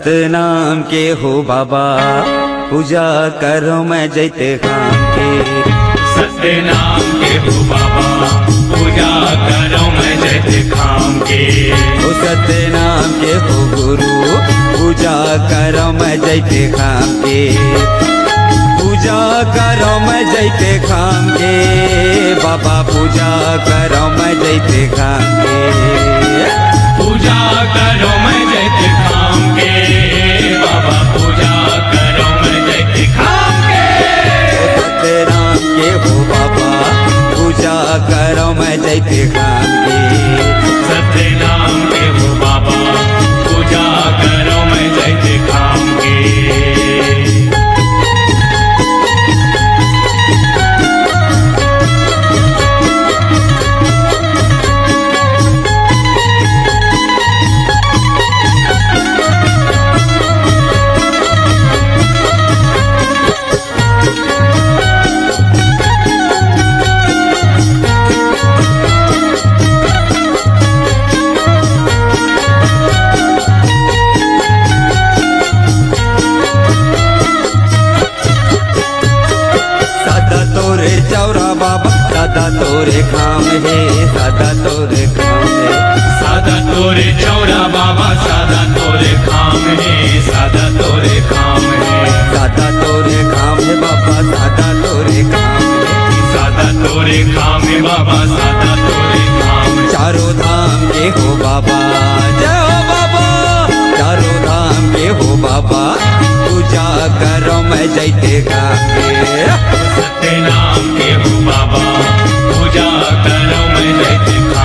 सतनाम के हो बाबा पूजा करो मैं जैते खाम के। सतनाम के हो बाबा पूजा करो मैं जैते खाम के। ओ सतनाम के हो गुरु पूजा करो मैं जैते खाम के। पूजा करो मैं जैते खाम के बाबा पूजा करो मैं जैते खाम के। पूजा करो मैं जैते खाम के बाबा पूजा करो मैं जैते खाम के। सतनाम के हो बाबा पूजा करो मैं जैते खाम के। सतनाम के हो बाबा पूजा करो मैं जैते खाम के। सादा तोरे खाम है सादा तोरे खाम है। सादा तोरे चौरा बाबा सादा तोरे खाम है सादा तोरे खाम है। सादा तोरे खाम है बाबा सादा तोरे खाम है। सादा तोरे खाम है बाबा सादा तोरे खाम है। चारों धाम के हो बाबा जय हो बाबा। चारों धाम के हो बाबा पूजा करो मैं जैते खाम के। सतनाम के हो बाबा पूजा करो मैं जैते